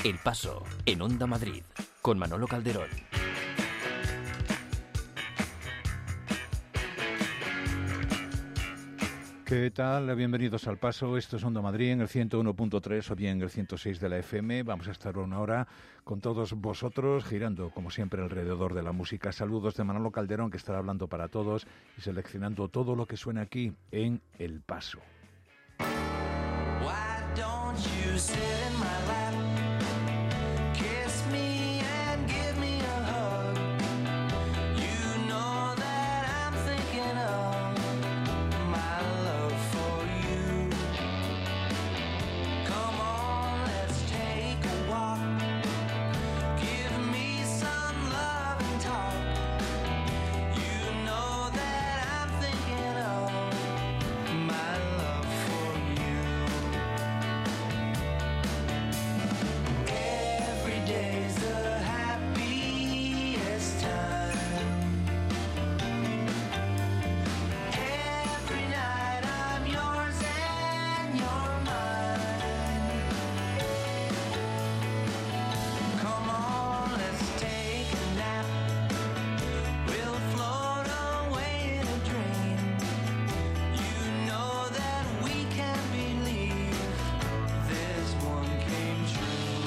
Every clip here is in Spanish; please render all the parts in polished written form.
El Paso, en Onda Madrid, con Manolo Calderón. ¿Qué tal? Bienvenidos al Paso. Esto es Onda Madrid en el 101.3 o bien el 106 de la FM. Vamos a estar una hora con todos vosotros, girando como siempre alrededor de la música. Saludos de Manolo Calderón, que estará hablando para todos y seleccionando todo lo que suena aquí en El Paso. Why don't you sit in my lap, kiss me and give me a hug? You know that I'm thinking of my love for you. Come on, let's take a walk. Give me some love and talk. You know that I'm thinking of my love for you. Every day's the happiest time. Every night I'm yours and you're mine. Come on, let's take a nap. We'll float away in a dream. You know that we can believe this one came true.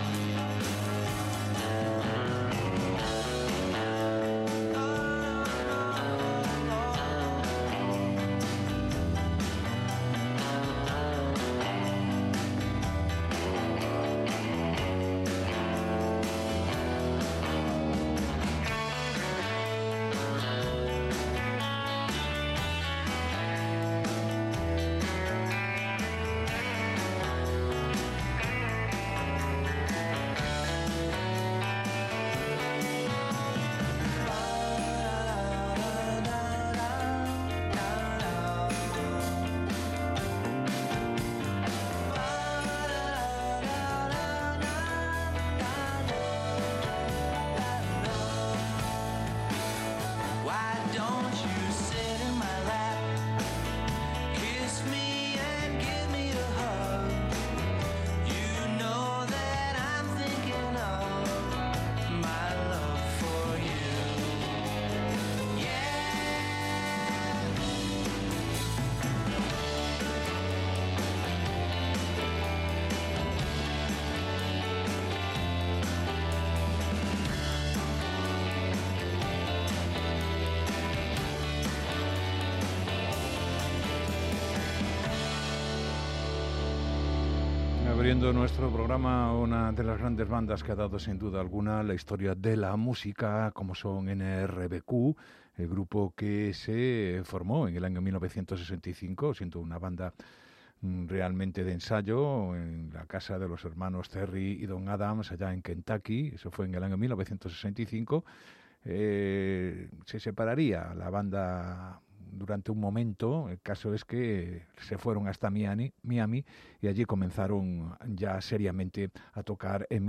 Why don't you sit in my lap, kiss me and give me a hug? You know that I'm thinking of my love for you. Yeah. Abriendo nuestro programa, una de las grandes bandas que ha dado sin duda alguna la historia de la música, como son NRBQ, el grupo que se formó en el año 1965, siendo una banda realmente de ensayo en la casa de los hermanos Terry y Don Adams, allá en Kentucky. Eso fue en el año 1965. Se separaría la banda durante un momento. El caso es que se fueron hasta Miami y allí comenzaron ya seriamente a tocar en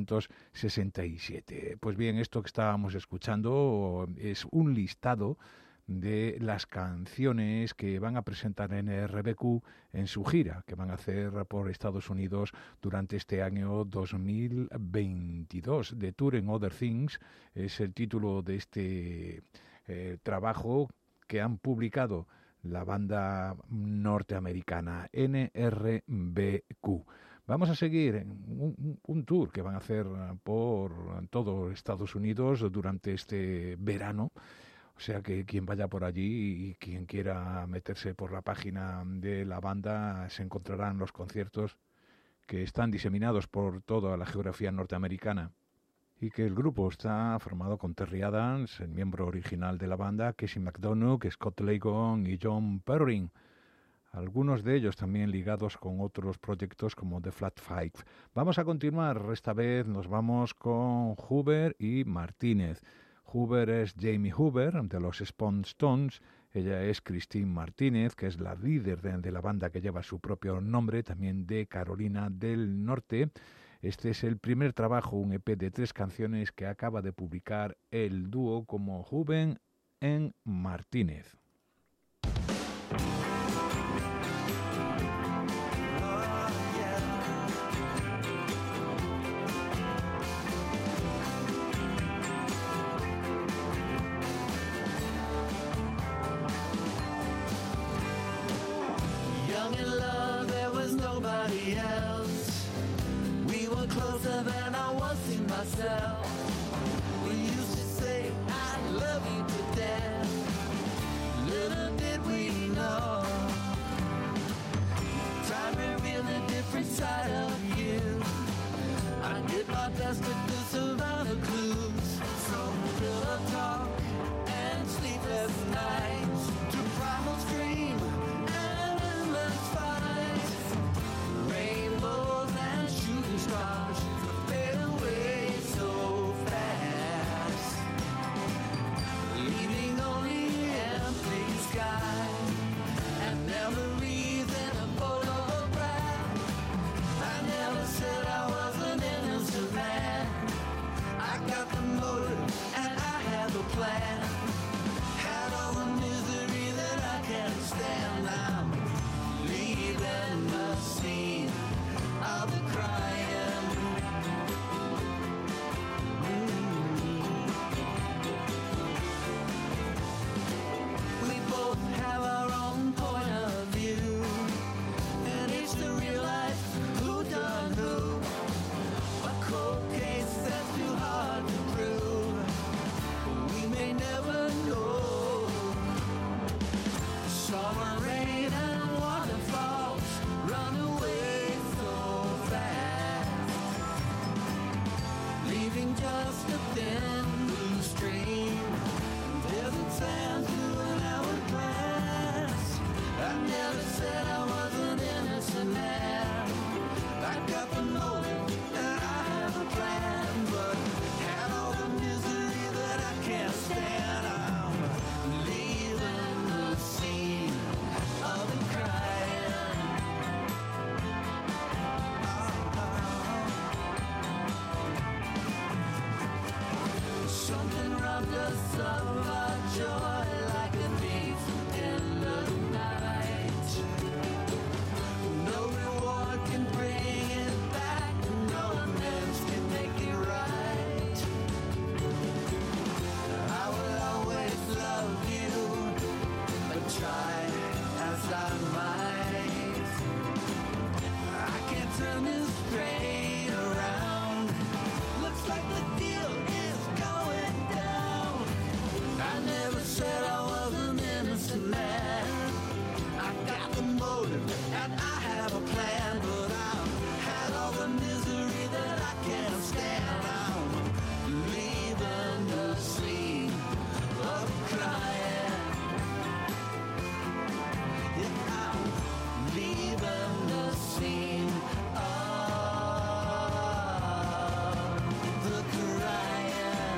1967. Pues bien, esto que estábamos escuchando es un listado de las canciones que van a presentar en RBQ en su gira que van a hacer por Estados Unidos durante este año 2022. The Tour and Other Things es el título de este trabajo que han publicado la banda norteamericana NRBQ. Vamos a seguir un tour que van a hacer por todo Estados Unidos durante este verano. O sea que quien vaya por allí y quien quiera meterse por la página de la banda se encontrarán los conciertos que están diseminados por toda la geografía norteamericana. Y que el grupo está formado con Terry Adams, el miembro original de la banda, Casey McDonough, Scott Lagon y John Perrin. Algunos de ellos también ligados con otros proyectos como The Flat Five. Vamos a continuar, esta vez nos vamos con Hoover y Martínez. Hoover es Jamie Hoover, de los Stones. Ella es Christine Martínez, que es la líder de la banda que lleva su propio nombre, también de Carolina del Norte. Este es el primer trabajo, un EP de 3 canciones que acaba de publicar el dúo como Hoover y Martínez. myself. We used to say, I love you to death. Little did we know, time revealed a different side of you. I did my best to disavow the clues, from pillow talk and sleepless nights to primal scream and endless fights. Rainbows and shooting stars fade away so fast, leaving only empty sky and memories in a photograph. I never said I was an innocent man. I got the motive and I have a plan. Had all the misery that I can't stand. I'm leaving the scene of the crying. We both have our own point of view, and it's to realize who done who. A cold case that's too hard to prove. We may never know. Summer rain and waterfalls run away so fast, leaving just a thin blue stream. Desert sands through an hourglass. I never said I was an innocent man. I got the motive and I have a plan, but had all the misery that I can't stand. I'm leaving the scene of the crying. Something robbed us of our joy like a thief in the night. No reward can bring it back, no amends can make it right. I will always love you, but try as I might, I can't turn this train around. Looks like the deal is going down. I never said I was an innocent man. I got the motive and I have a plan, but I've had all the misery that I can't stand. I'm leaving the scene of crying. Yeah, I'm leaving the scene of the crying.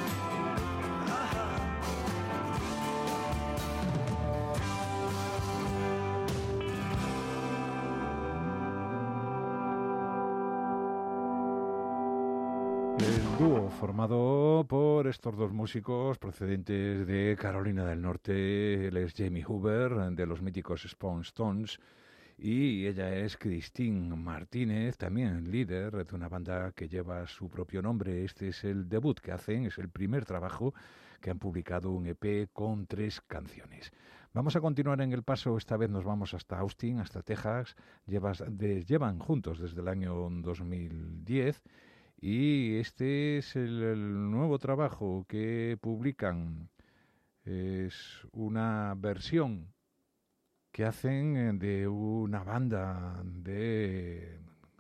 El dúo formado por estos dos músicos procedentes de Carolina del Norte. Él es Jamie Hoover, de los míticos Spawn Stones, y ella es Christine Martínez, también líder de una banda que lleva su propio nombre. Este es el debut que hacen, es el primer trabajo que han publicado, un EP con 3 canciones. Vamos a continuar en el paso, esta vez nos vamos hasta Austin, hasta Texas. Llevan juntos desde el año 2010. Y este es el nuevo trabajo que publican. Es una versión que hacen de una banda de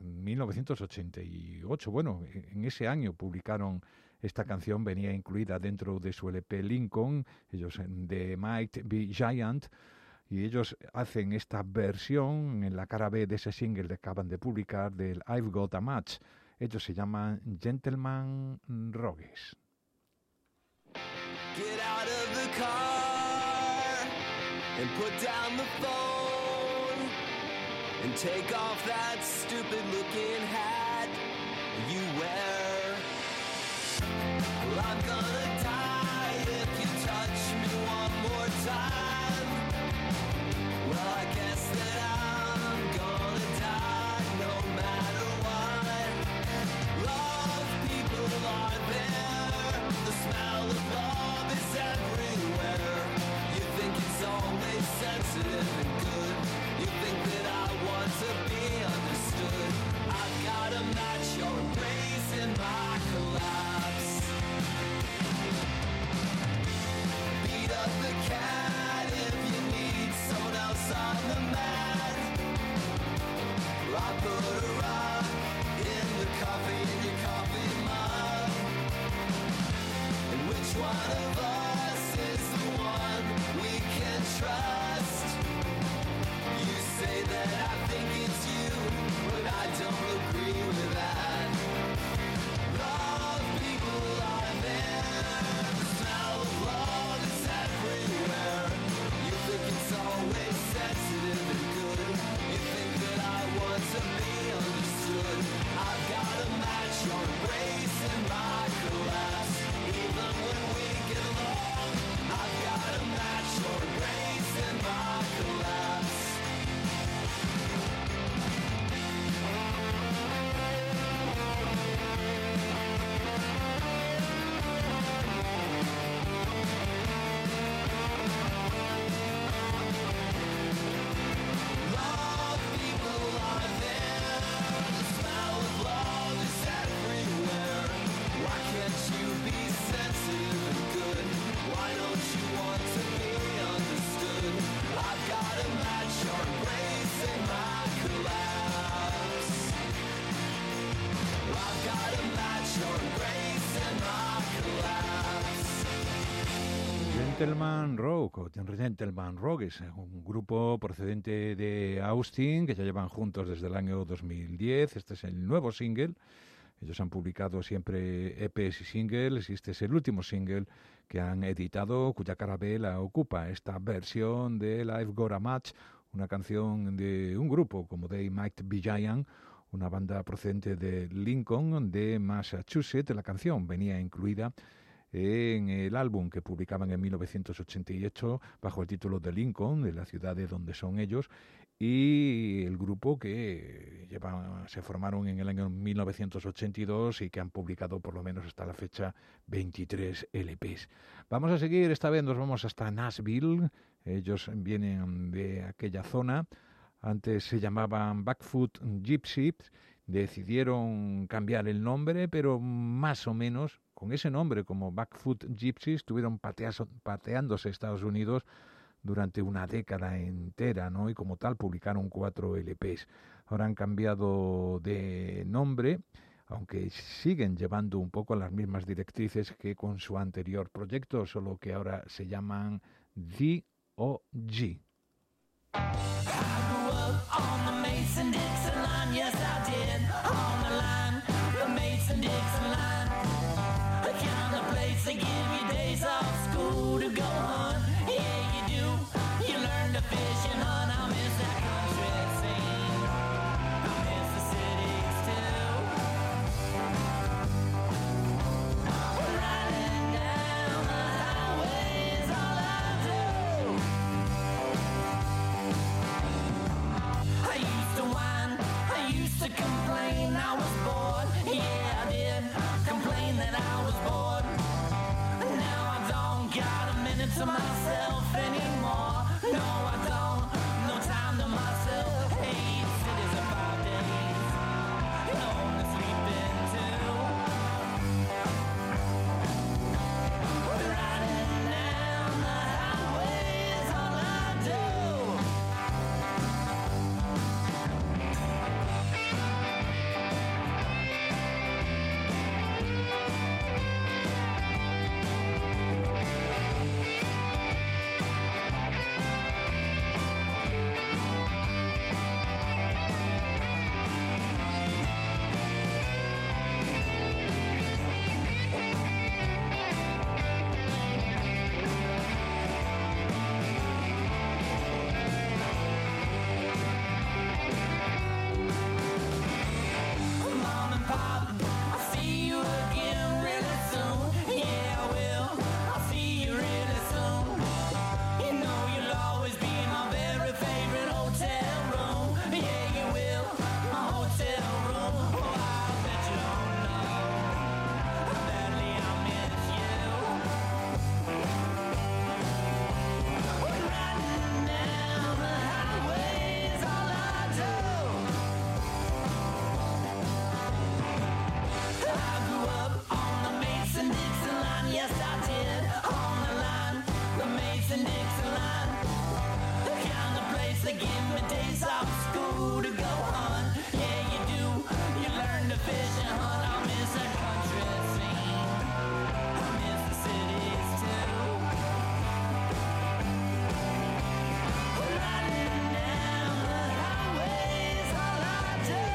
1988. Bueno, en ese año publicaron esta canción, venía incluida dentro de su LP Lincoln, ellos de Might Be Giant, y ellos hacen esta versión en la cara B de ese single que acaban de publicar del I've Got a Match. Ellos se llaman Gentleman Rogues. Get out of the car and put down the phone and take off that stupid looking hat you wear. Well, I'm gonna die if you touch me one more time. Well, I guess that I'm gonna die no matter what. Love people are there, the smell of love is everywhere. You think it's always sensitive and good, you think that I want to be understood. I've got a match, you're raising my collection. Gentleman Rogue, o Gentleman Rogues, un grupo procedente de Austin que ya llevan juntos desde el año 2010. Este es el nuevo single. Ellos han publicado siempre EPs y singles y este es el último single que han editado, cuya cara B la ocupa esta versión de Life Got a Match, una canción de un grupo como They Might Be Giant, una banda procedente de Lincoln, de Massachusetts. La canción venía incluida en el álbum que publicaban en 1988 bajo el título de Lincoln, de la ciudad de donde son ellos, y el grupo que se formaron en el año 1982 y que han publicado por lo menos hasta la fecha 23 LPs. Vamos a seguir, esta vez nos vamos hasta Nashville. Ellos vienen de aquella zona, antes se llamaban Blackfoot Gypsies, decidieron cambiar el nombre, pero más o menos con ese nombre como Blackfoot Gypsies estuvieron pateándose Estados Unidos durante una década entera, ¿no? Y como tal publicaron 4 LPs. Ahora han cambiado de nombre, aunque siguen llevando un poco las mismas directrices que con su anterior proyecto, solo que ahora se llaman The O.G. On the Mason-Dixon line, yes I did. On the line, the Mason-Dixon line. The kind of place they give you days off school to go hunt. Yeah, you do. You learn to fish and hunt. I miss that country scene. I miss the cities too. Riding down the highway is all I do. I used to whine, I used to complain I was bored. Yeah, I did complain that I was bored. Now I don't got a minute to myself anymore. No, I don't, no time to myself. Hey, the city's a 5 days, no home to sleep in too. Riding down the highway is all I do. Mom and Pop, I'll see you again really soon. Yeah, I will. I'll see you really soon. You know you'll always be my very favorite hotel room. Yeah, you will. My hotel room. Oh, I bet you don't know how badly I miss you. Riding down the highway is all I do. I grew up on the Mason-Dixon line, yes I did. On the line, the Mason-Dixon line. The kind of place that give me days off school to go hunt. Yeah, you do. You learn to fish and hunt. I miss that country scene. I miss the cities too. Riding down the highway is all I do.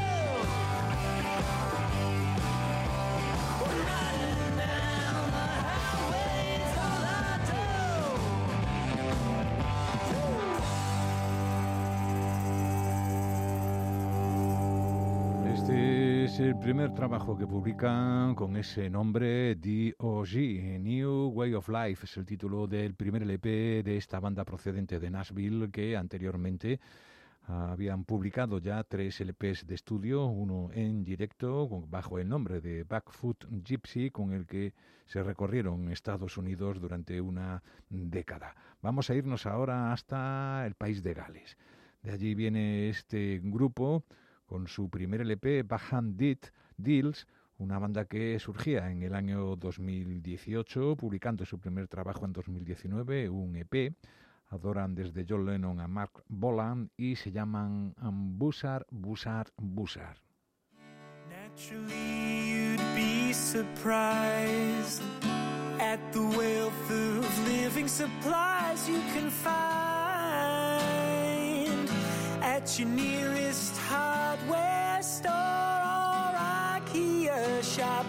Riding down the highway is all I do. Este es el primer trabajo que publican con ese nombre, D.O.G., New Way of Life. Es el título del primer LP de esta banda procedente de Nashville que anteriormente habían publicado ya 3 LPs de estudio, uno en directo bajo el nombre de Blackfoot Gypsy, con el que se recorrieron Estados Unidos durante una década. Vamos a irnos ahora hasta el país de Gales. De allí viene este grupo con su primer LP, Backhand Deals, una banda que surgía en el año 2018, publicando su primer trabajo en 2019, un EP. Adoran desde John Lennon a Mark Bolan y se llaman Buzzard. Naturally, you'd be surprised at the wealth of living supplies you can find at your nearest hardware store or IKEA shop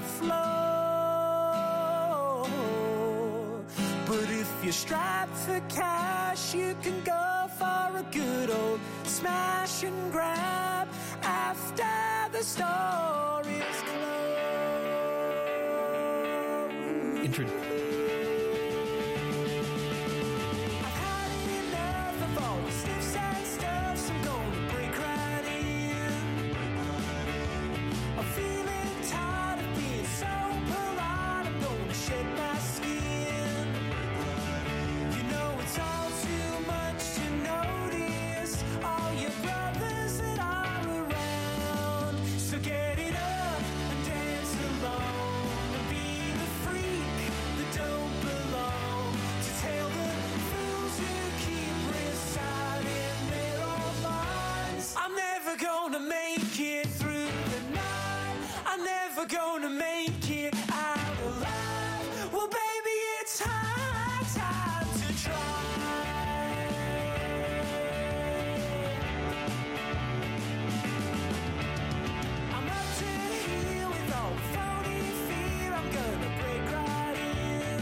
floor. But if you're strapped for cash, you can go for a good old smash and grab after the store is closed. I've had enough of all the sniffs and stuffs. I'm gonna break right in. I'm feeling tired of being so polite. I'm gonna shed my skin. You know it's all too much to notice all your brothers that are around. So get it up and dance along and be the freak that don't belong. To tell the fools who keep reciting their own minds, I'm never gonna make it through the night. I'm never gonna make it out alive. Well, baby, it's high time to try. I'm up to here with all the phony fear. I'm gonna break right in.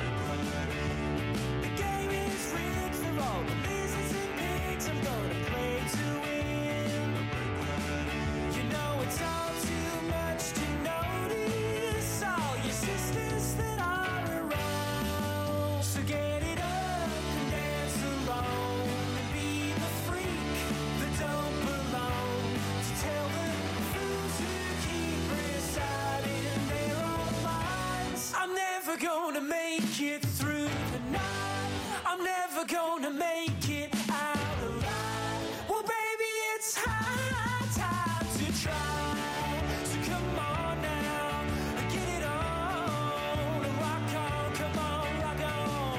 The game is rigged for all the lizards and pigs. I'm gonna play to win. You know it's all too much to notice all your sisters that are around. So get it up and dance along and be the freak that don't belong. To tell the fools who keep reciting their own minds, I'm never gonna make it through the night. I'm never gonna make it out alive. Well, baby, it's high time to try. So come on now, get it on, rock on, come on, rock on.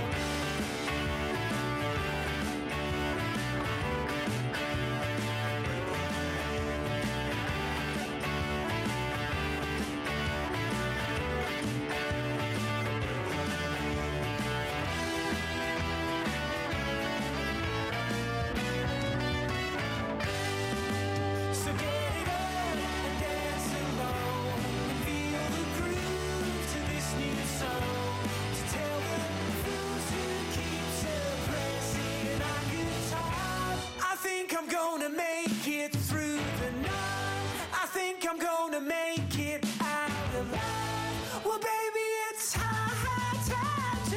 So get it up and dance along and feel the groove to this new song. To tell the fools who keep suppressing our good time, I think I'm gonna make it through the night. I think I'm gonna make it out alive. Well, baby, it's high time to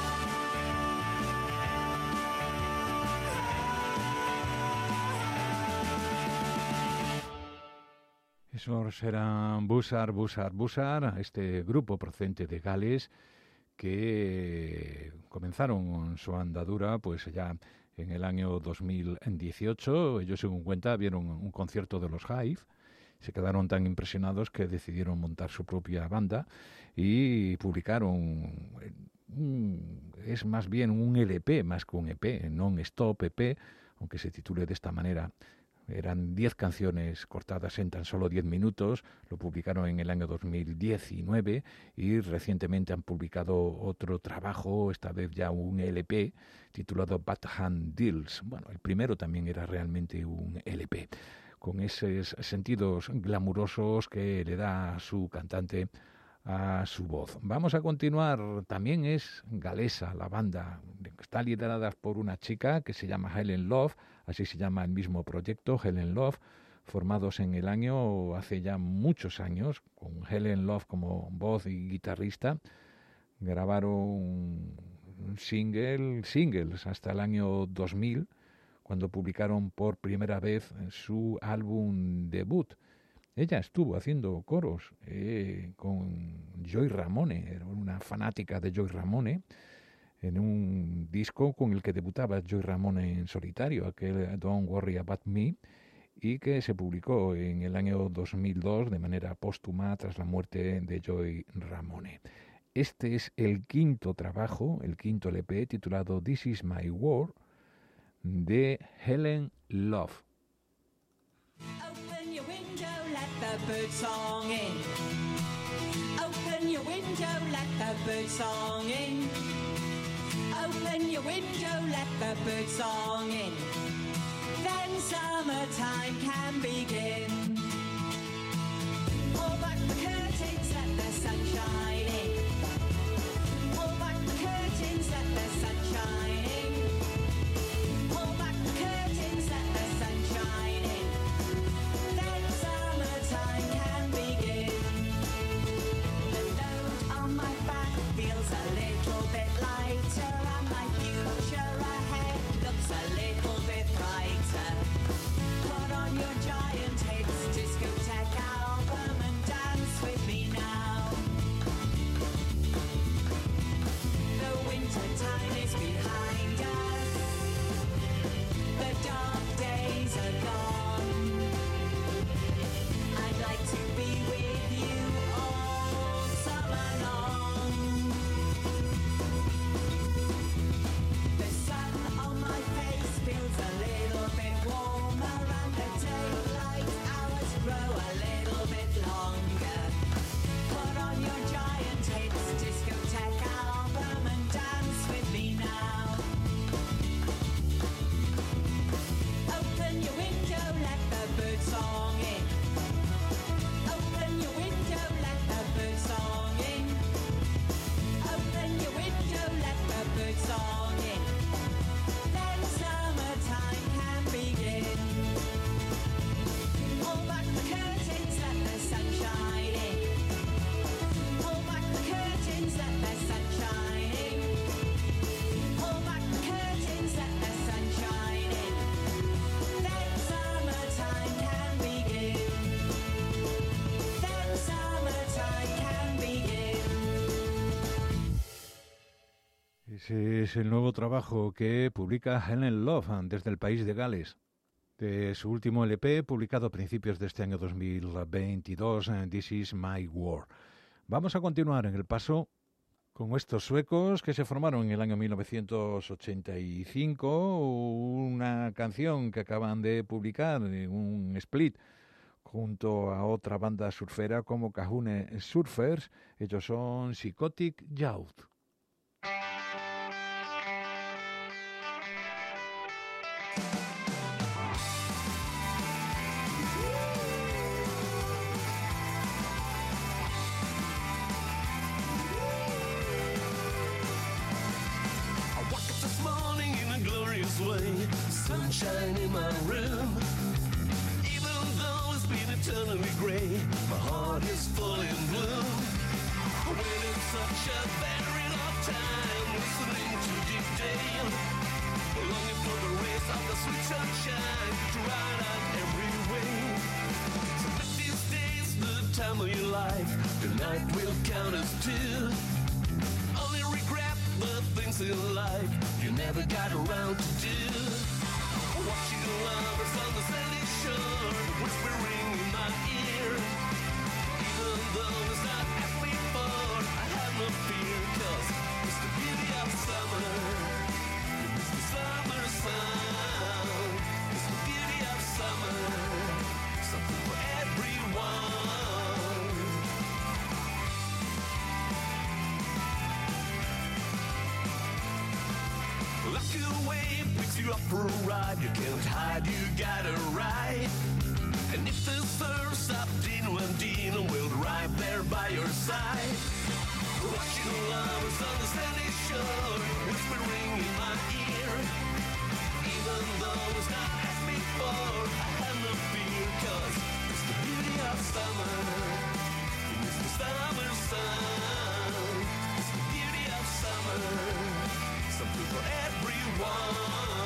try. Esos eran Buzzard, este grupo procedente de Gales que comenzaron su andadura pues ya en el año 2018. Ellos, según cuenta, vieron un concierto de los Hive, se quedaron tan impresionados que decidieron montar su propia banda y publicaron, es más bien un LP más que un EP, Non-Stop EP, aunque se titule de esta manera. Eran 10 canciones cortadas en tan solo 10 minutos, lo publicaron en el año 2019 y recientemente han publicado otro trabajo, esta vez ya un LP, titulado Bad Hand Deals. Bueno, el primero también era realmente un LP, con esos sentidos glamurosos que le da su cantante a su voz. Vamos a continuar, también es galesa la banda, está liderada por una chica que se llama Helen Love, así se llama el mismo proyecto, Helen Love, formados en el año, hace ya muchos años, con Helen Love como voz y guitarrista, grabaron singles hasta el año 2000, cuando publicaron por primera vez su álbum debut. Ella estuvo haciendo coros con Joy Ramone, era una fanática de Joy Ramone, en un disco con el que debutaba Joy Ramone en solitario, aquel Don't Worry About Me, y que se publicó en el año 2002 de manera póstuma tras la muerte de Joy Ramone. Este es el quinto trabajo, el quinto LP, titulado This Is My World, de Helen Love. Open your window, let the bird song in. Open your window, let the bird song in. Open Open your window, let the bird song in. Then summertime can begin. Pull back the curtains, let the sun shine in. Pull back the curtains, let the sun shine in. Pull back the curtains, let the sun shine in. Then summertime can begin. The load on my back feels a little bit lighter, and my future ahead looks a little bit brighter. Put on your giant hits, discotheque album, and dance with me now. The winter time is behind us. The dark days are gone. I'd like to be with you all summer long. The sun on my face feels a little bit warmer, and the daylight hours grow a little bit longer. Put on your giant hits, discotheque album, and dance with me now. Open your window, let the bird song in. Open your window, let the bird song in. Open your window, let the bird song in. Then summertime can begin. Pull back the curtains, let the sun shine in. Pull back the curtains, let the sun shine in. Pull back the curtains, let the sun shine in. Then summertime can begin. Then summertime can begin. Ese es el nuevo trabajo que publica Helen Love desde el país de Gales. De su último LP, publicado a principios de este año 2022, This Is My War. Vamos a continuar en el paso con estos suecos que se formaron en el año 1985, una canción que acaban de publicar en un split junto a otra banda surfera como Kahune Surfers. Ellos son Psychotic Youth. I woke up this morning in a glorious way, sunshine in my room. Even though it's been eternally grey, my heart is full in bloom. Waited such a very long time, listening to Deep Dale, longing for the rays of the sweet sunshine to ride out every way. So let these days the time of your life, the night will count as two. Only regret the things in life you never got around to do. Watching lovers on the sandy shore, whispering in my ear. Even though it's not as before, I have no fear, 'cause it's the beauty of summer. It's the summer sun. It's the beauty of summer. Something for everyone. Like a wave picks you up for a ride, you can't hide, you gotta ride. And if the surf stops, Dino and Dino will drive there by your side. Watching lovers on the sandy shore, whispering in my ear. Even though it's not as before, I have no fear, 'cause it's the beauty of summer. It's the summer sun. It's the beauty of summer. Something for everyone.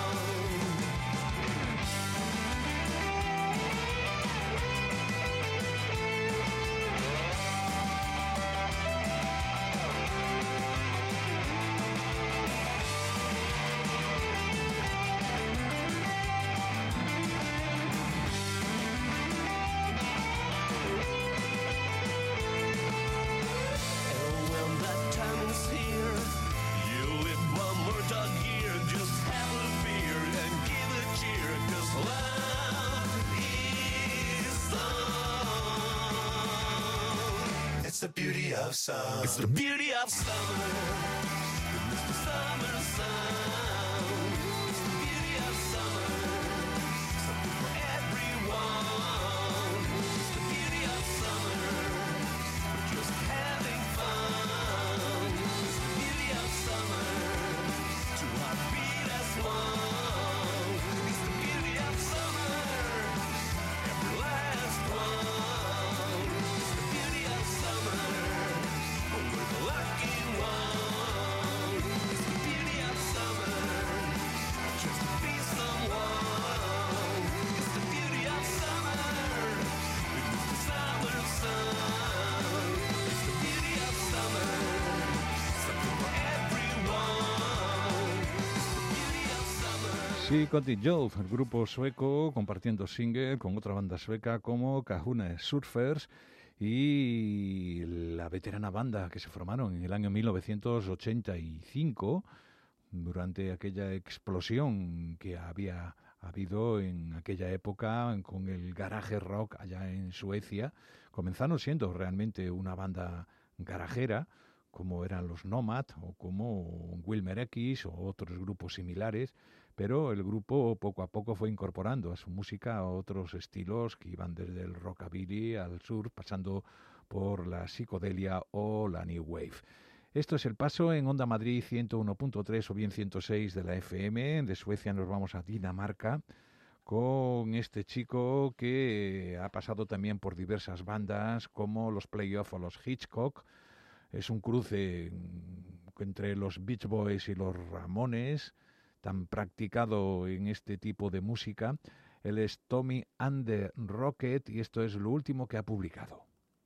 And when that time is here, you live one more dog year. Just have a beer and give a cheer, 'cause love is song. It's the beauty of summer. It's the beauty of summer. It's the summer sun. Psychotic Youth, el grupo sueco compartiendo single con otra banda sueca como Kahuna Surfers y la veterana banda que se formaron en el año 1985 durante aquella explosión que había habido en aquella época con el garaje rock allá en Suecia. Comenzaron siendo realmente una banda garajera, como eran los Nomad o como Wilmer X o otros grupos similares, pero el grupo poco a poco fue incorporando a su música a otros estilos que iban desde el rockabilly al surf, pasando por la psicodelia o la new wave. Esto es El Paso en Onda Madrid 101.3 o bien 106 de la FM. De Suecia nos vamos a Dinamarca con este chico que ha pasado también por diversas bandas como los Playoff o los Hitchcock. Es un cruce entre los Beach Boys y los Ramones, tan practicado en este tipo de música. Él es Tommy and the Rocket y esto es lo último que ha publicado.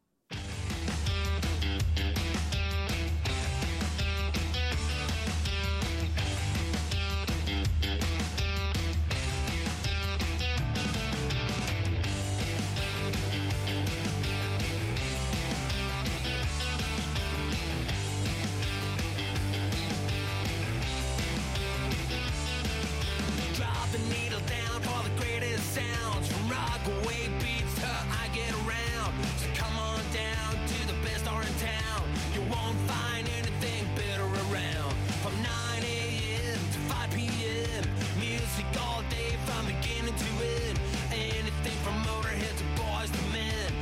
Drop the needle down for the greatest sounds. From Rockaway Beach to I Get Around. So come on down to the best bar in town. You won't find anything better around. From 9 a.m. to 5 p.m. Music all day from beginning to end. Anything from Motorhead to Boys to Men.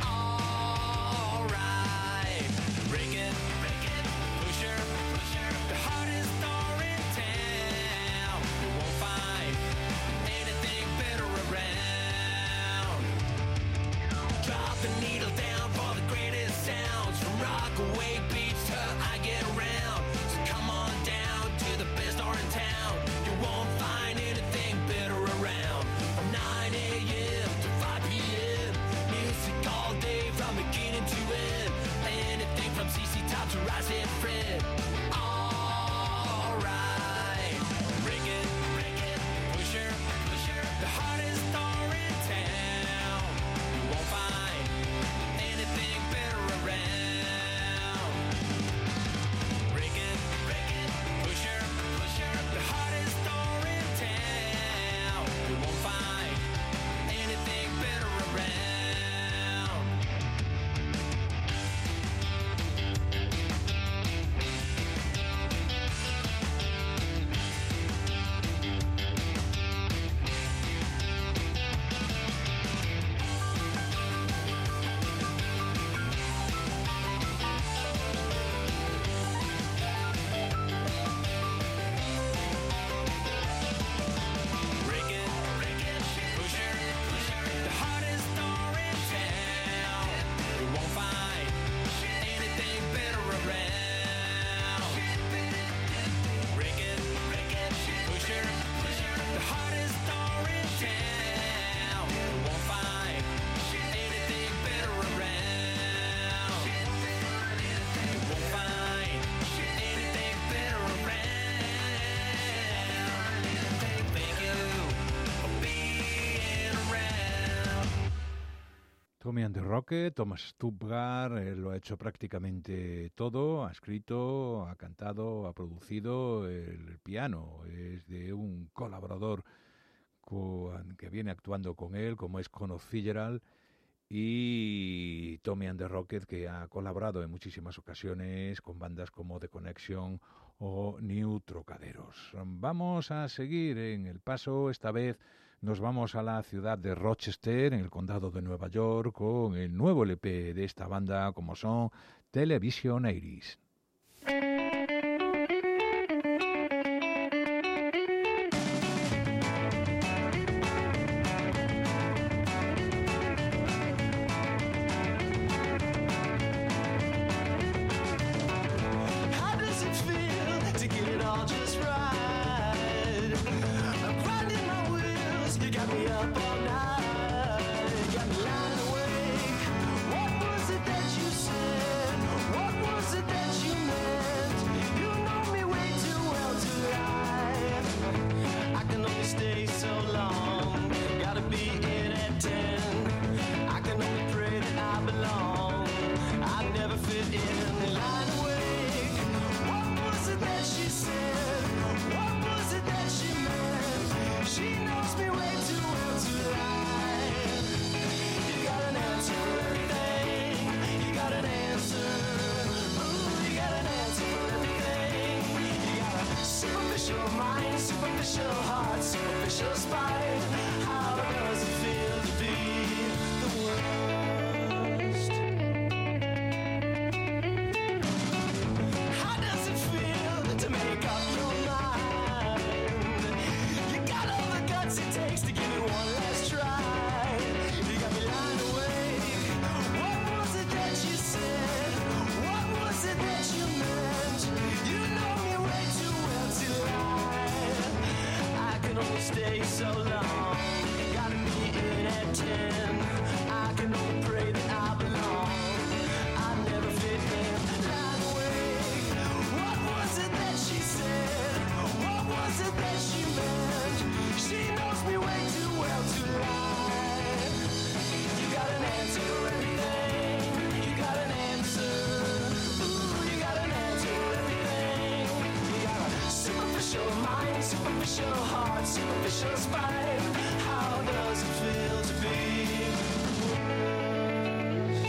Alright. Break it, pusher, the hardest door in town. You won't find anything better around. Drop the needle down for the greatest sounds. From Rockaway Beach to I Get Around. So come on down to the best bar in town. You won't find anything better around. From 9 a.m. to 5 p.m. Music all day from beginning to end. Anything from CC Top to Rise and Fred. Alright. Break it, pusher, the hardest door in town. You won't find anything better around. Break it, pusher, the hardest door in town. You won't find anything better around. Break it, pusher, the hardest door in town. You won't find anything better around. Break it, pusher, the hardest door in town. You won't find anything better around. You won't find anything better around. Thank you for being around. Tommy and the Rocket, Thomas Stuttgart, lo ha hecho prácticamente todo, ha escrito, ha cantado, ha producido el piano, es de un colaborador que viene actuando con él, como es Conor Fitzgerald, y Tommy and the Rocket, que ha colaborado en muchísimas ocasiones con bandas como The Connection o New Trocaderos. Vamos a seguir en El Paso, esta vez nos vamos a la ciudad de Rochester, en el condado de Nueva York, con el nuevo LP de esta banda, como son Television 80s. How does it feel to get it all just right? I'm grinding my wheels, you got me up all night, got me lying awake. What was it that you said? What was it that you meant? You know me way too well to lie. I can only Superficial heart, superficial spine. How does it feel to be the worst? How does it feel to make up your mind? You got all the guts it takes to give me one last try. You got me lying awake. What was it that you said? What was it that you meant? You know me way too well to lie. I can only stay so long. Got me in at 10. I can only pray that I belong. I never fit in. Lying awake. What was it that she said? What was it that she meant? She knows me way too well to lie. You got an answer for everything. You got an answer. Ooh, you got an answer for everything. You got a superficial mind, superficial heart, superficial spine. How does it feel to be the worst?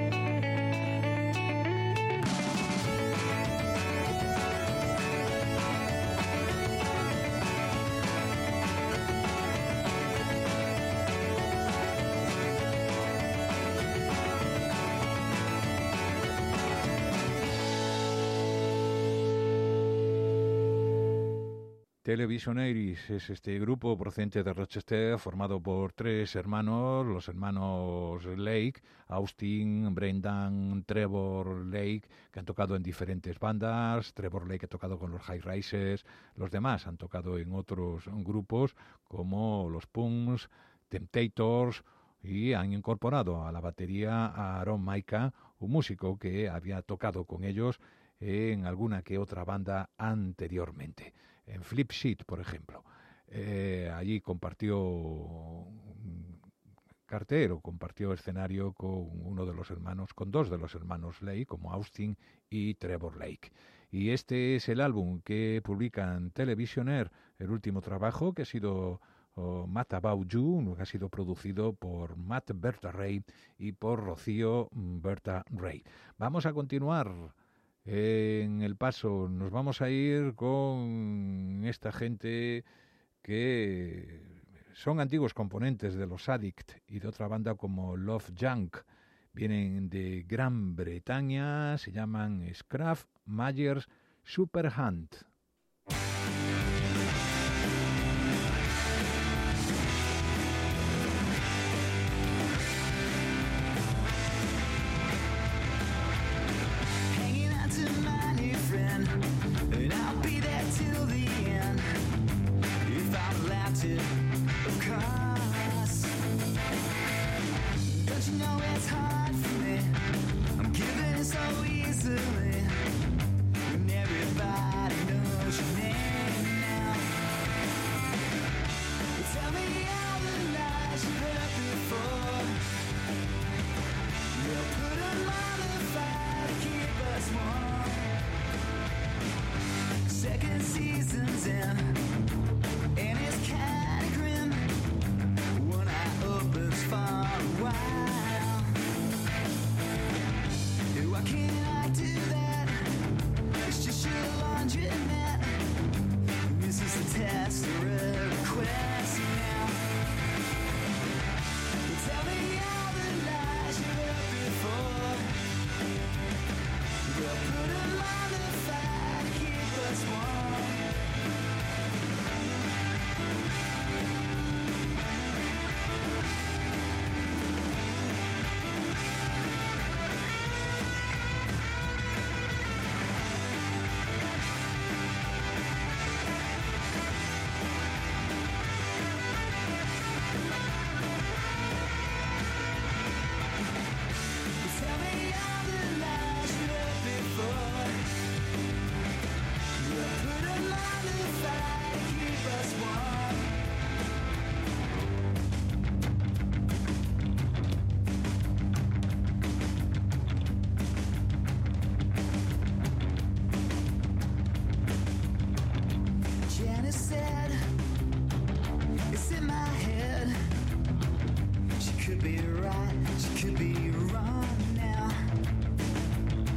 Televisionaries es este grupo procedente de Rochester formado por tres hermanos, los hermanos Lake, Austin, Brendan, Trevor Lake, que han tocado en diferentes bandas. Trevor Lake ha tocado con los High Risers, los demás han tocado en otros grupos como los Punks, Temptators, y han incorporado a la batería a Aaron Maika, un músico que había tocado con ellos en alguna que otra banda anteriormente. En Flip Sheet, por ejemplo. Allí compartió cartel o compartió escenario con uno de los hermanos, con dos de los hermanos Lake, como Austin y Trevor Lake. Y este es el álbum que publican Televisionaire, el último trabajo que ha sido Matt About You, que ha sido producido por Matt Berta Ray y por Rocío Berta Ray. Vamos a continuar en el paso, nos vamos a ir con esta gente que son antiguos componentes de los Addict y de otra banda como Love Junk. Vienen de Gran Bretaña, se llaman Scruff Myers Superhunt.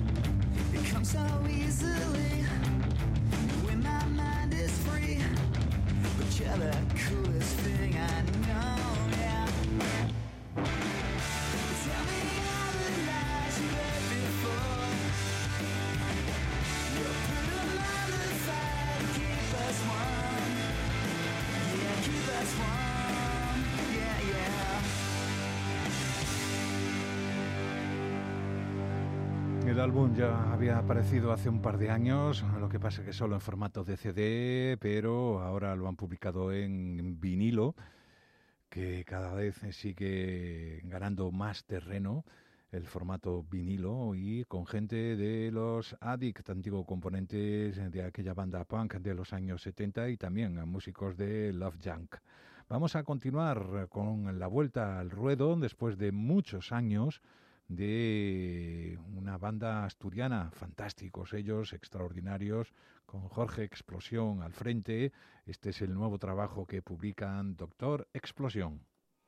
So easily when my mind is free. the coolest thing I know, yeah. Tell me all the lies you heard before. You put them all aside, keep us warm. Yeah, keep us warm. Yeah, yeah. El álbum ya había aparecido hace un par de años, lo que pasa que solo en formato de CD, pero ahora lo han publicado en vinilo, que cada vez sigue ganando más terreno el formato vinilo y con gente de los Addict, antiguos componentes de aquella banda punk de los años 70 y también a músicos de Love Junk. Vamos a continuar con la vuelta al ruedo después de muchos años de una banda asturiana, fantásticos ellos, extraordinarios, con Jorge Explosión al frente. Este es el nuevo trabajo que publican Doctor Explosión.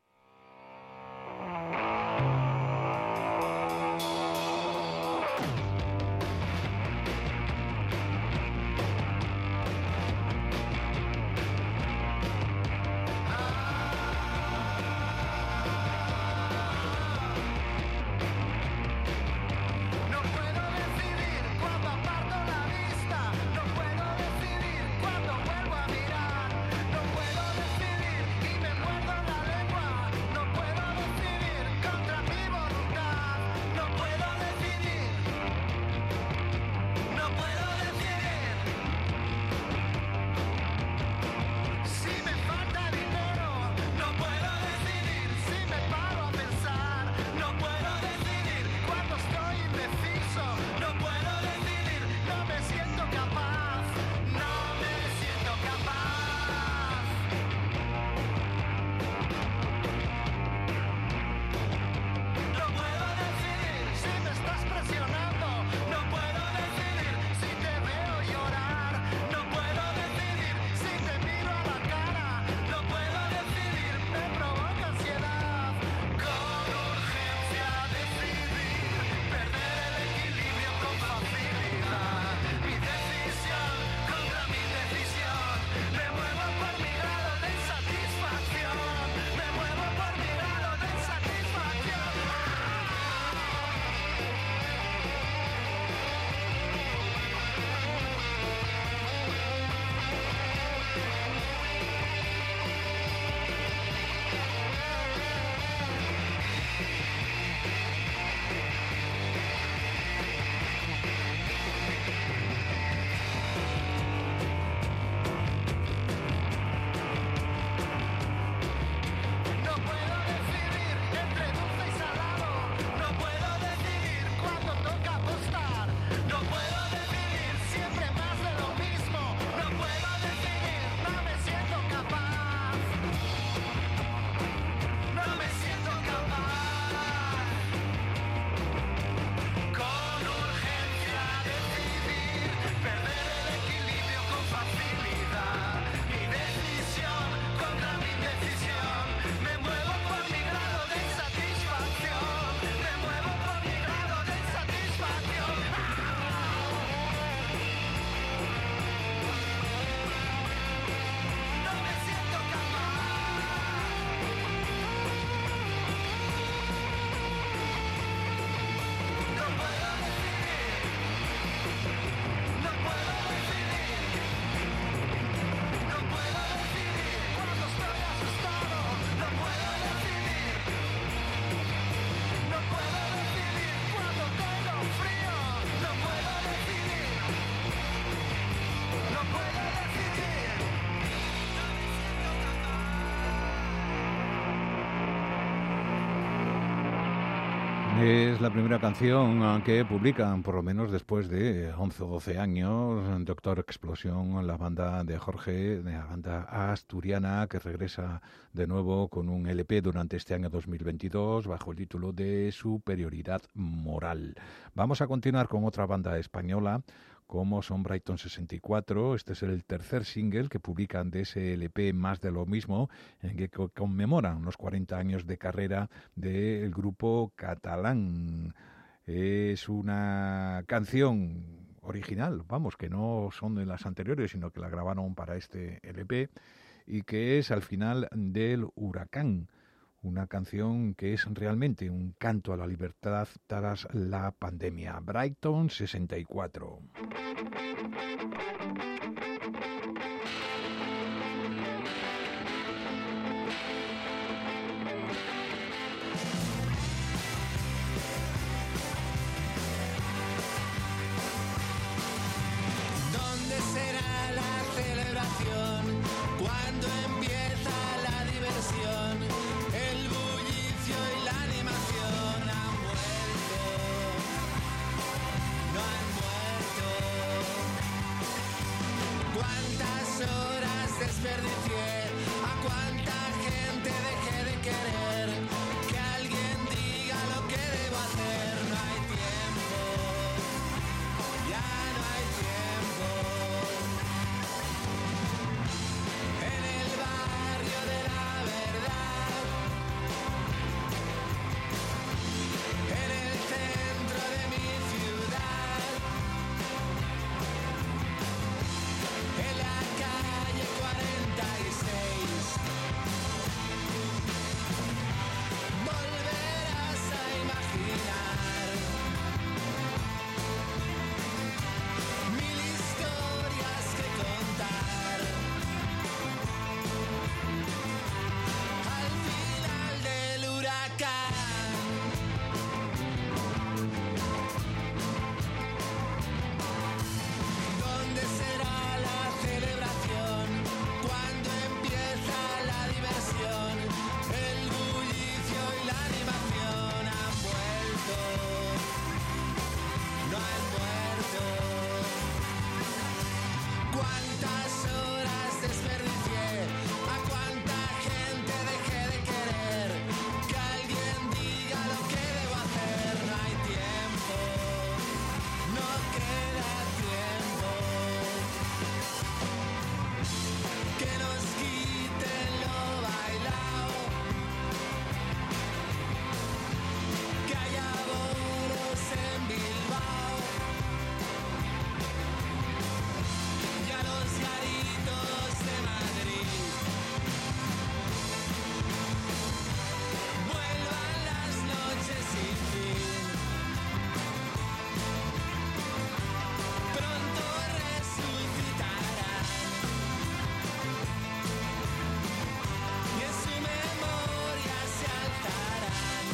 No puedo decidir cuándo aparto la vista, no puedo decidir cuándo vuelvo a mirar, no puedo decidir y me muerdo la lengua, no puedo decidir contra mi voluntad, no puedo decidir, no puedo decidir. Si me falta dinero, no puedo decidir, si me paro a pensar, no puedo decidir, cuando estoy indeciso, no puedo decidir, no me siento capaz, no me siento capaz. No puedo decidir si me estás presionando, no puedo decidir si te veo llorar, no puedo decidir si te miro a la cara, no puedo decidir, me provoca ansiedad. Con urgencia decidir, perder el equilibrio con facilidad. Mi decisión contra mi decisión, me muevo por mi grado de insatisfacción, me muevo por mi grado de insatisfacción. No puedo decidir entre dulce y salado, no puedo decidir cuándo toca apostar, no puedo decidir siempre más de lo mismo, no puedo decidir, no me siento capaz, no me siento capaz. Con urgencia decidir, perder el equilibrio con facilidad. Mi decisión contra mi decisión, me muevo por mi grado de insatisfacción, me muevo por mi grado de insatisfacción. No me siento capaz. No puedo decidir, no puedo decidir, no puedo decidir cuando estoy asustado, no puedo decidir, no puedo decidir cuando tengo frío, no puedo decidir, no puedo decidir, no me siento Es la primera canción que publican, por lo menos después de 11 o 12 años, Doctor Explosión, la banda de Jorge, de la banda asturiana, que regresa de nuevo con un LP durante este año 2022 bajo el título de Superioridad Moral. Vamos a continuar con otra banda española, como son Brighton 64. Este es el tercer single que publican de ese LP Más de lo mismo, en que conmemoran los 40 años de carrera del grupo catalán. Es una canción original, vamos, que no son de las anteriores, sino que la grabaron para este LP y que es Al final del huracán, una canción que es realmente un canto a la libertad tras la pandemia. Brighton 64. ¿Dónde será la celebración? ¿Cuándo empieza la diversión? El bullicio y la animación han vuelto, no han muerto. ¿Cuántas horas desperdicié? ¿A cuánta gente dejé de querer? Que alguien diga lo que debo hacer. No hay tiempo, ya no hay tiempo. En el barrio de la verdad, en el centro de mi ciudad, en la calle 46, volverás a imaginar mil historias que contar. Al final del huracán, ¿dónde será la celebración? ¿Cuándo empieza la diversión? El bullicio y la animación han vuelto, no han muerto. ¿Cuántas horas desperdicié? ¿A cuánta gente dejé de querer? Que alguien diga lo que debo hacer. No hay tiempo, no queda tiempo. Que nos quiten lo bailao, que haya bolos en Bilbao y a los garitos de Madrid. Vuelvan las noches sin fin, pronto resucitarán y en su memoria se alzarán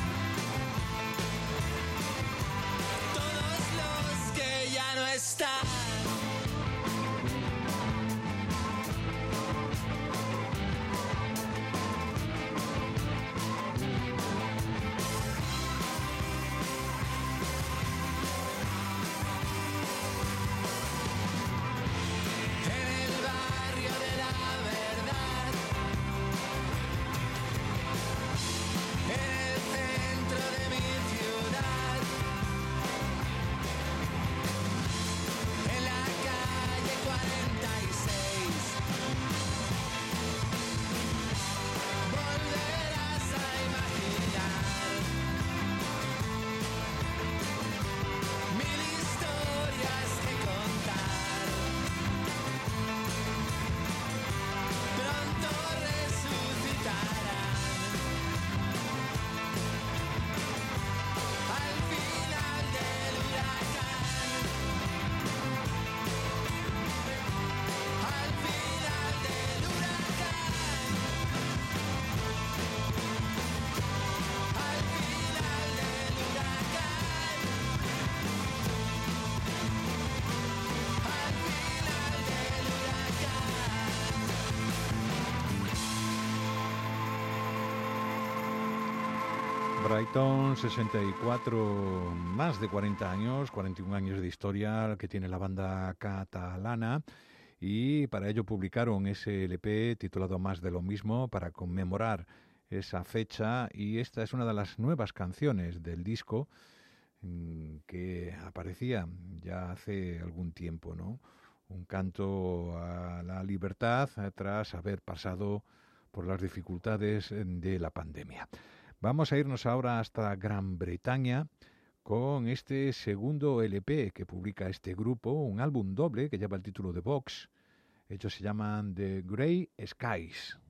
todos los que ya no están. En el barrio de la verdad, en el centro de mi ciudad, en la calle 46, volverás a imaginar mil historias que contar. Pronto resucitarán al final del huracán, al final del huracán, al final del huracán, al final del Brighton 64, más de 40 años, 41 años de historia que tiene la banda catalana, y para ello publicaron ese LP titulado Más de lo mismo para conmemorar esa fecha, y esta es una de las nuevas canciones del disco que aparecía ya hace algún tiempo, ¿no? Un canto a la libertad tras haber pasado por las dificultades de la pandemia. Vamos a irnos ahora hasta Gran Bretaña con este segundo LP que publica este grupo, un álbum doble que lleva el título de Vox. Ellos se llaman The Grey Skies.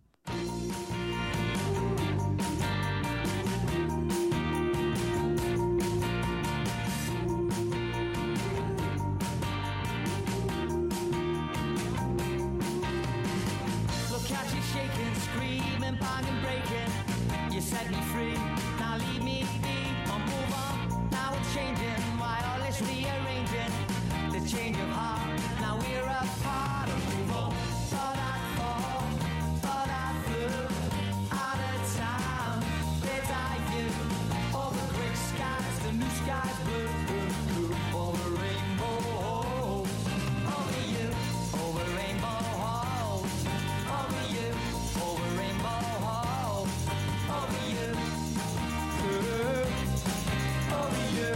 Look at you shaking, screaming, banging, breaking. You set me free, now leave me be. I'll move on, now it's changing. Why all this rearranging? The change of heart, now we're apart. I'll move on. Thought I'd fall, thought I flew out of town. Let's dive you over gray skies, the new skies blue, blue, blue. Over rainbow, over you, over rainbow. Over you, over rainbow, over you, over you.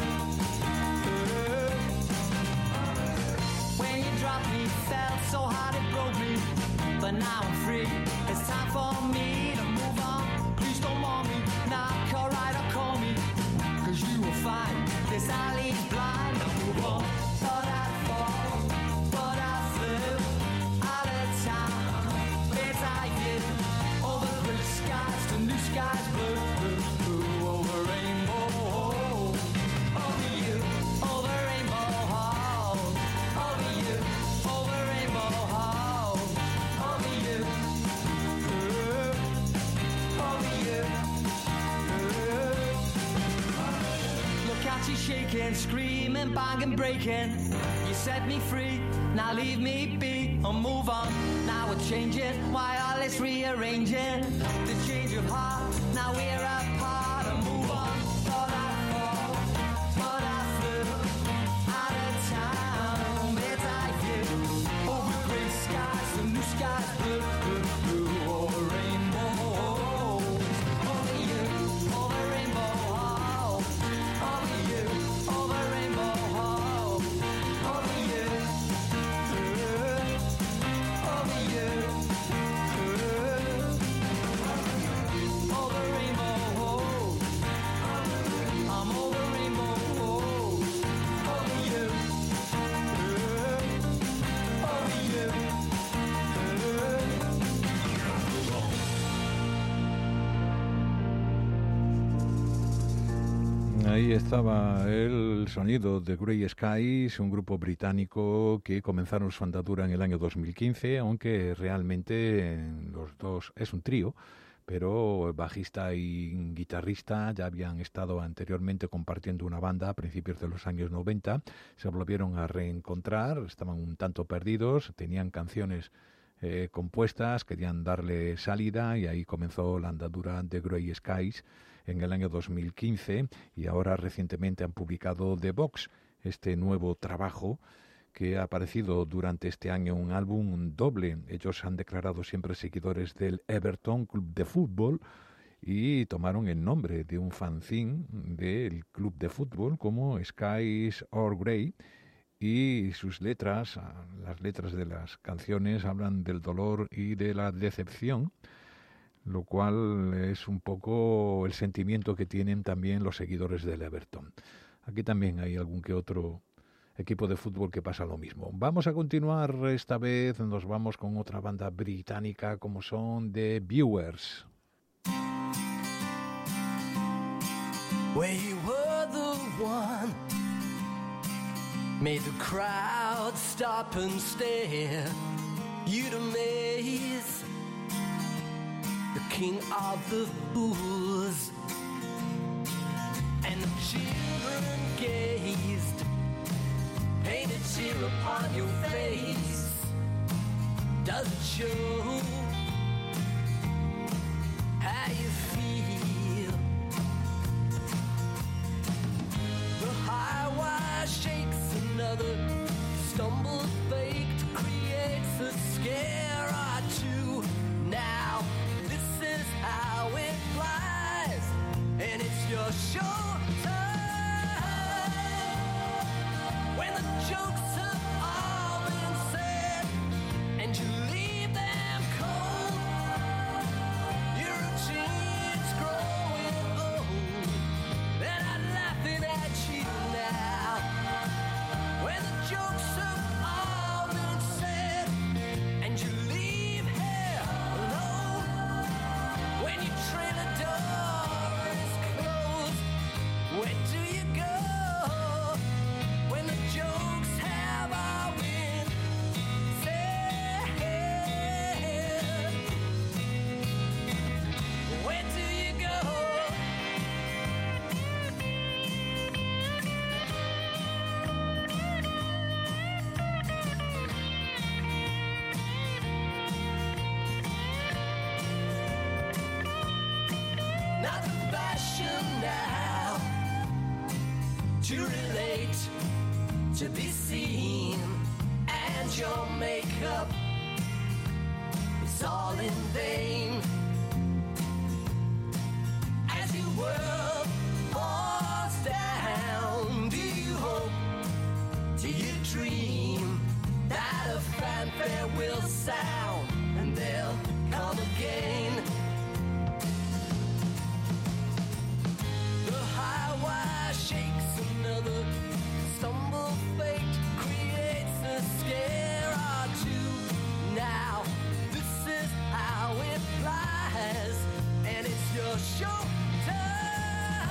When you dropped me, felt so hard it broke me, but now I'm free. It's time for me to move on. Please don't want me, knock or ride or call me, 'cause you will find this alley's blind. I'll move on. Thought I'd fall, but I flew out of town. Let's dive in over gray skies to new skies blue, blue, blue. Over rainbow, over you, over rainbow, over you, over rainbow, over you, over you. Look at you shaking, screaming, banging, breaking. You set me free, now leave me be. I'll move on, now we're changing. Why all this rearranging? The change of heart, now we're apart. I'll move on. Thought I'd fall, but I flew out of town. Let's dive in over gray skies, the new skies blue, blue, blue. Over rainbow, over you, over rainbow, over you, over rainbow, over you, over you, over rainbow. I'm over rainbow, over you, over you. Ahí estaba el sonido de Grey Skies, un grupo británico que comenzaron su andadura en el año 2015, aunque realmente los dos es un trío, pero el bajista y guitarrista ya habían estado anteriormente compartiendo una banda a principios de los años 90, se volvieron a reencontrar, estaban un tanto perdidos, tenían canciones compuestas, querían darle salida y ahí comenzó la andadura de Grey Skies en el año 2015 y ahora recientemente han publicado The Box, este nuevo trabajo que ha aparecido durante este año, un álbum doble. Ellos han declarado siempre seguidores del Everton Club de Fútbol y tomaron el nombre de un fanzine del club de fútbol como Skies or Grey, y sus letras, las letras de las canciones hablan del dolor y de la decepción, lo cual es un poco el sentimiento que tienen también los seguidores del Everton. Aquí también hay algún que otro equipo de fútbol que pasa lo mismo. Vamos a continuar, esta vez nos vamos con otra banda británica como son The Viewers. Where you were the one made the crowd stop and stare. You'd amaze the king of the fools, and the children gazed, painted cheer upon your face. Does it show how you feel? The high wire shakes, another stumbles fake to create a scare or two. Now this is how it flies, and it's your show time. When the jokes have all been said and you leave them cold, your routine's growing old, and I'm laughing at you now. When the jokes have all been said not the fashion now. To relate, to be seen, and your makeup is all in vain. As your world falls down, do you hope, do you dream that a fanfare will sound and they'll come again? The high wire shakes another stumble, fate creates a scare or two. Now this is how it flies, and it's your show time.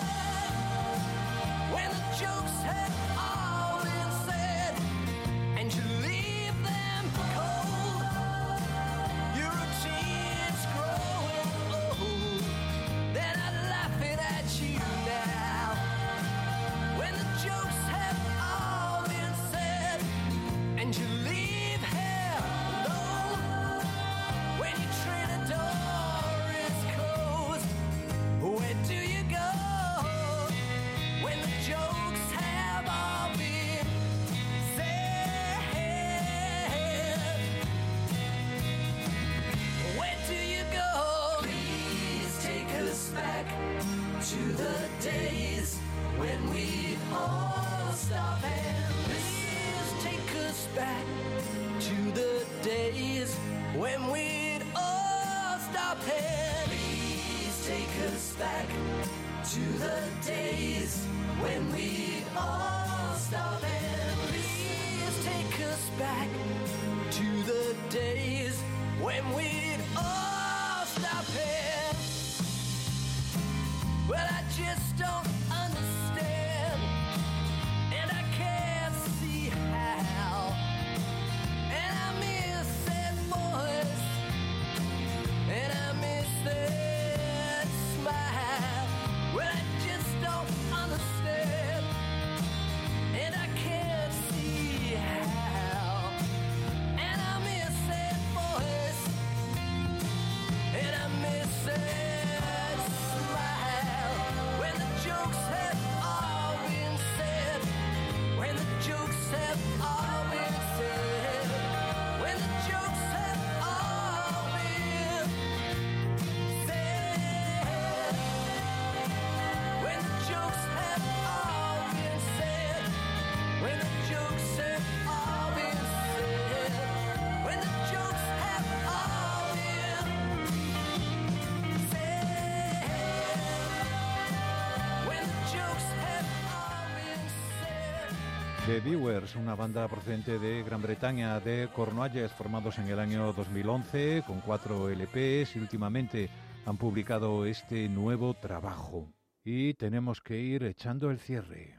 When the jokes have all been said and you leave them cold, your routine's growing old. Then I'm laughing at you now. When the jokes have all been said and you leave here alone, when your train door is closed, where do you go? When the jokes have all been said, where do you go? Please take us back to the days when we all stop, and please take us back to the days when we'd all stop, and please take us back to the days when we'd all stop, and please take us back to the days when we'd all stop, and well, I just don't understand, and I can't see how, and I miss that voice, and I miss that smile. Well, I just don't understand, and I can't see how, and I miss that voice, and I miss that smile. When the jokes have all been said, when the jokes have all been said, when the jokes have all been said, when the jokes have all been said, when the jokes have all been said, when the jokes have all been said, when the jokes have all been said. The Viewers, una banda procedente de Gran Bretaña, de Cornualles, formados en el año 2011 con 4 LPs y últimamente han publicado este nuevo trabajo. Y tenemos que ir echando el cierre.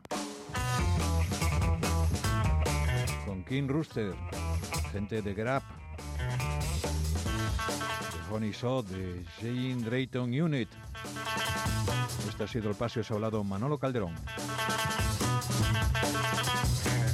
Con King Rooster, gente de Grab, de Honey Shaw, de Jane Drayton Unit. Este ha sido el Paseo Sablado Manolo Calderón.